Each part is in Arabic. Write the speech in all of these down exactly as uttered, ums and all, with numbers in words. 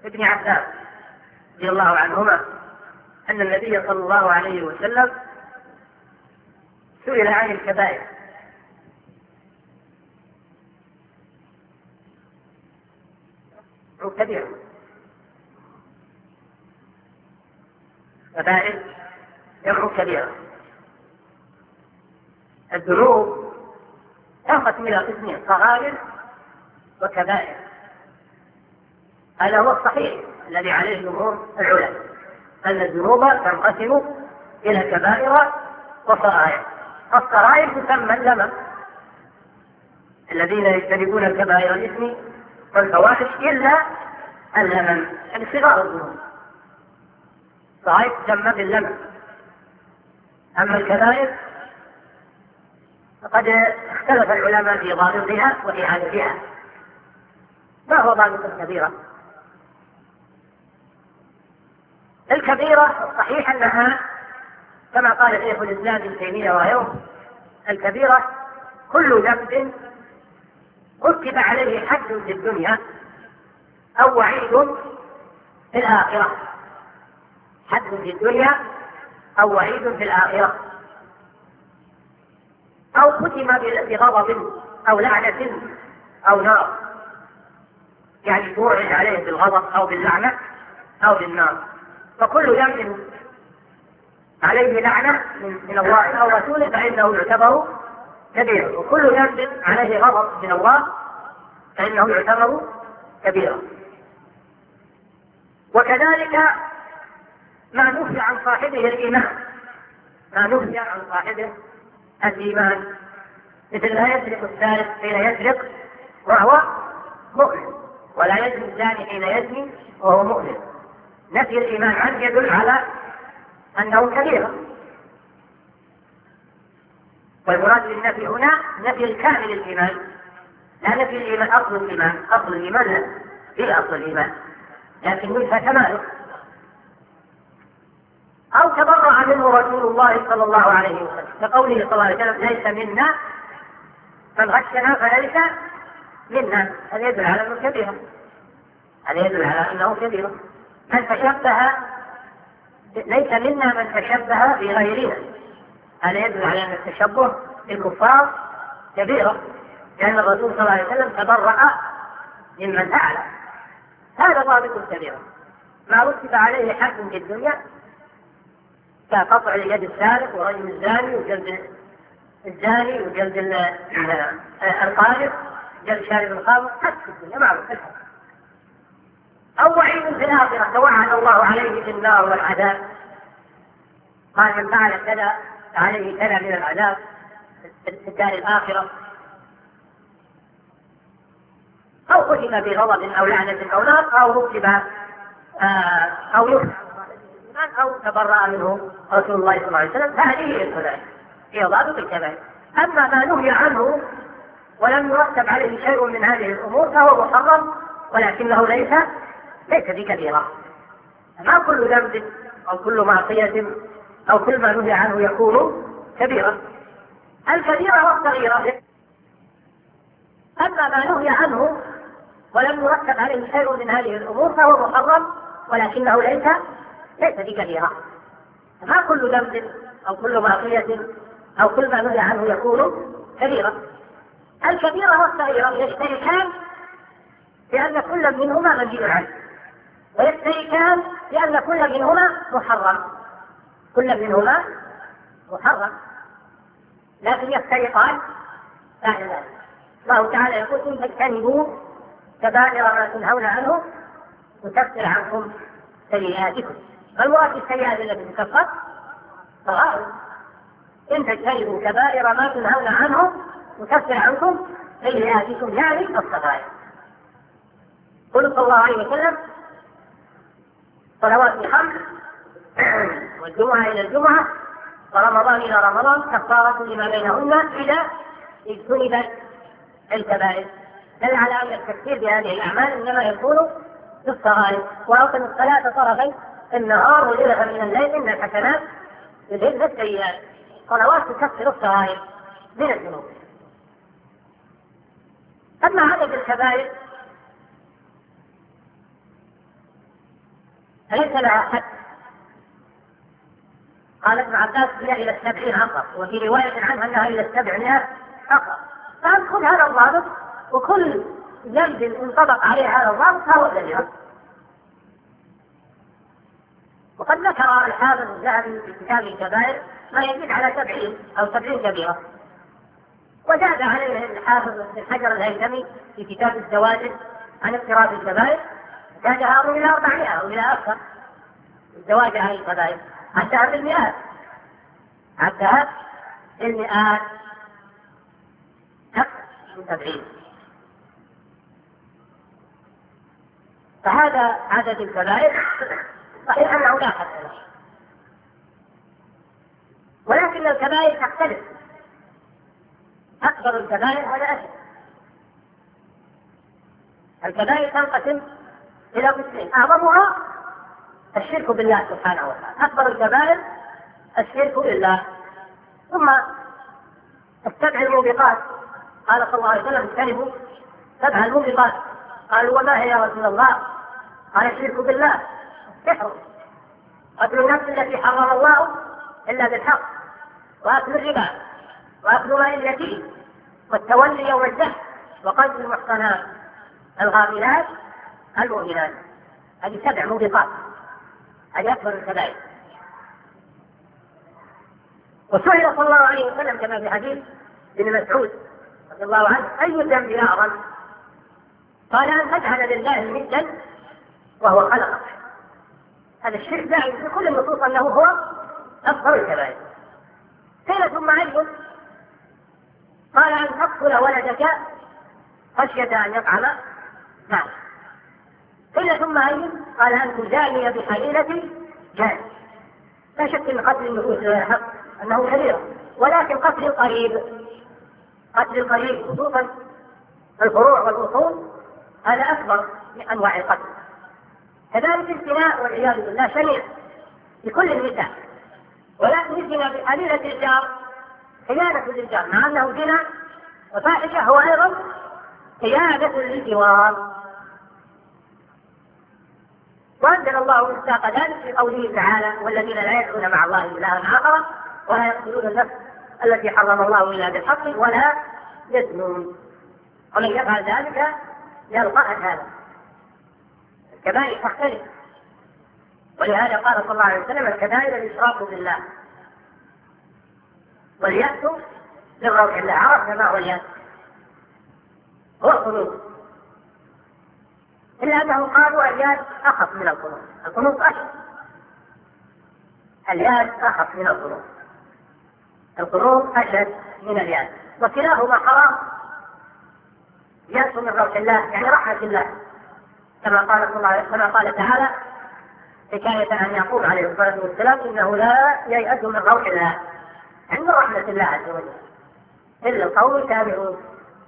ابن عباس رضي الله عنهما أن النبي صلى الله عليه وسلم سئل عن الكبائر كبيرة. كبائر جمع كبيرة. الذنوب تنقسم إلى قسمين: صغائر وكبائر. هذا هو الصحيح الذي عليه جمهور العلماء، أن الذنوب تنقسم إلى كبائر وصغائر. الصغائر تسمى اللمم، الذين يجتنبون الكبائر الإثم والفواحش إلا اللمم، يعني صغار الذنوب. الصغائر تسمى باللمم. أما الكبائر فقد اختلف العلماء في ضابطها وفي عددها. ما هو ضابط الكبيرة؟ الكبيرة الصحيح أنها كما قال شيخ الإسلام ابن تيمية وغيره: الكبيرة كل ذنب رتب عليه حد في الدنيا أو وعيد في الآخرة. حد في الدنيا أو وعيد في الآخرة، أو ختم بغضب أو لعنة أو نار، يعني توعد عليه بالغضب أو باللعنة أو بالنار. فكل ذنب عليه لعنة من الله أو رسوله فإنه يعتبر كبيرا، وكل ذنب عليه غضب من الله فإنه يعتبر كبيرا. وكذلك ما نفي عن صاحبه الإيمان، ما نفي عن صاحبه الإيمان، مثل لا يسرق السارق حين يسرق وهو مؤمن، ولا يزني الزاني حين يزني وهو مؤمن. نفي الإيمان عنه يدل على أنه كبير. والمراد بالنفي هنا نفي الكامل الإيمان، لا نفي الإيمان أصل الإيمان. أصل الإيمان لا، في أصل الإيمان، لكن نفى كماله. أو تبرأ منه رسول الله صلى الله عليه وسلم، كقوله صلى الله عليه وسلم: ليس منا من غشنا فليس منا. هذا يدل على أنه كبير، هذا يدل على أنه كبير. من تشبه ليس منا من تشبه بغيرنا، هذا يدل على أن التشبه بالكفار كبيرة، لأن الرسول صلى الله عليه وسلم تبرأ ممن فعل. هذا ضابط الكبيرة. ما رتب عليه حد في الدنيا كقطع يد السارق ورجم الزاني وجلد الزاني وجلد القاذف، جلد شارب الخمر، حد في الدنيا معروف الحد. أو وعيد في الآخرة، توعد الله عليه في النار والعذاب، قال: من فعل كذا فعليه كذا من العذاب في الدار الآخرة. أو ختم بغضب أو لعنة أو نار، أو رتب أو يخفى أو تبرأ منه رسول الله صلى الله عليه وسلم. هذه هي الكبائر، هي ضابط الكبائر. أما ما نهي عنه ولم يرتب عليه شيء من هذه الأمور فهو محرم، ولكنه ليس ليس بكبيرة. ما كل ذنب أو كل معصية أو كل ما نهي عنه يكون كبيرة. الكبيرة والصغيرة. أما ما نهي عنه ولم يرتب عليه شيء من هذه الأمور فهو محرم، ولكنه ليس ليس بكبيرة. ما كل ذنب أو كل معصية أو كل ما نهي عنه يكون كبيرة. الكبيرة والصغيرة يشتركان لأن كل منهما منهي عنه، ويشتركان لأن كل منهما محرم، كل منهما محرم، لكن يفترقان بعد ذلك. الله تعالى يقول: إن تجتنبوا كبائر ما تنهون عنه نكفر عنكم سيئاتكم. فالمراد بالسيئات التي تكفر صغائر. إن تجتنبوا كبائر ما تنهون عنه نكفر عنكم سيئاتكم، يعني الصغائر. قل صلى الله عليه وسلم: صلوات الخمس والجمعة إلى الجمعة ورمضان إلى رمضان كفارة لما بينهن إذا اجتنبت الكبائر. دل على أن التكفير بهذه الأعمال إنما يكون في الصغائر. وأقم الصلاة طرفي النهار وزلفا من الليل إن الحسنات يذهبن السيئات. صلوات تكفر الصغائر من الذنوب. أما عدد الكبائر فليس لها حد. قال ابن عباس هي إلى السبعين فقط، وفي رواية عنها أنها إلى السبعمائة فقط. فأدخل هذا الضابط، وكل ذنب انطبق عليه هذا الضابط فهو كبيرة. وقد ذكر الحافظ الذهبي في كتاب الكبائر ما يزيد على سبعين أو سبعين كبيرة، وزاد عليه الحافظ ابن حجر الهيثمي في كتاب الزواجر عن اقتراف الكبائر، زادها إلى أربعمائة أو إلى أكثر الزواج عن الكبائر، حتى بالمئات، حتى بالمئات أكثر من سبعين. فهذا عدد الكبائر، صحيح أنه لا حد له، ولكن الكبائر تختلف. أكبر الكبائر هذا أشد. الكبائر تنقسم إلى قسمين، أعظمها الشرك بالله سبحانه وتعالى، أكبر الكبائر الشرك بالله. ثم السبع الموبقات، قال صلى الله عليه وسلم اجتنبوا سبع الموبقات. قالوا وما هي يا رسول الله؟ قال الشرك بالله، السحر، قتل النفس التي حرم الله إلا بالحق، وأكل الربا، وأكل مال اليتيم، والتولي يوم الزحف، وقتل المحصنات الغافلات المؤمنات. هذه سبع موبقات، هذه أكبر الكبائر. وسئل صلى الله عليه وسلم كما في حديث ابن مسعود رضي الله عنه أي الذنب أعظم؟ قال أن تجعل لله ندا وهو خلقك. هذا الشرك داعي في كل النصوص أنه هو أكبر الكبائر. قيل ثم أيضا قال أن تقتل ولدك خشية أن يطعم معك. قيل ثم أيضا قال أن تجاني بحليلة جاني. لا شك أن قتل النفوس حق أنه كبير، ولكن قتل القريب، قتل القريب خصوصا الفروع والأصول، هذا أكبر من أنواع القتل. كذلك الزنا والعياذ بالله شنيع لكل النساء، ولكن الزنا بحليلة الجار خيانة للجار، مع أنه زنا وفاحشة هو أيضا خيانة للجوار. وأنزل الله مصداق ذلك في قوله تعالى والذين لا يدعون مع الله إلها آخر ولا يقتلون النفس التي حرم الله إلا بالحق ولا يزنون ومن يفعل ذلك يلقى أثاما. الكبائر تختلف، ولهذا قال صلى الله عليه وسلم الكبائر الإشراك بالله واليأس من روح الله. عرفنا ما هو اليأس؟ هو القنوط، إلا أنه قالوا اليأس أخف من القنوط، القنوط أشد، اليأس أخف من القنوط، القنوط أشد من اليأس، وكلاهما حرام. يأس من روح الله يعني رحمة الله، كما قال صلى الله عليه وسلم، كما قال تعالى حكاية عن يعقوب عليه الصلاة والسلام إنه لا ييأس من روح الله، عند رحمة الله عز وجل إلا القوم الكافرون.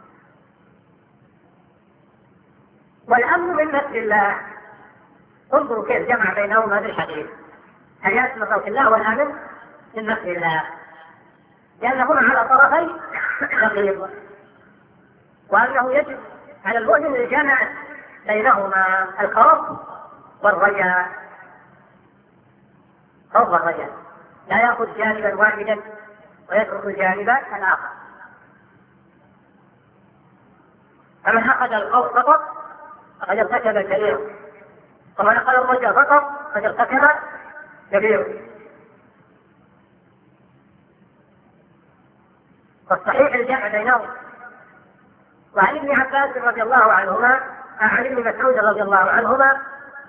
والأمن من مكر الله، انظروا كيف جمع بينهما هذا الحديث، اليأس من روح الله والأمن من مكر الله، لأنهما على طرفي نقيض، وأنه يجب على المؤمن الجمع بينهما الخوف والرجاء. خوف والرجاء، لا يأخذ جانبا واحدا ويترك الجانب الآخر. فمن أخذ الخوف فقط فقد ارتكب كبيرا، ومن أخذ الرجاء فقط فقد ارتكب كبيرا. فالصحيح الجمع بينهم. وعن ابن عباس رضي الله عنهما عن ابن مسعود رضي الله عنهما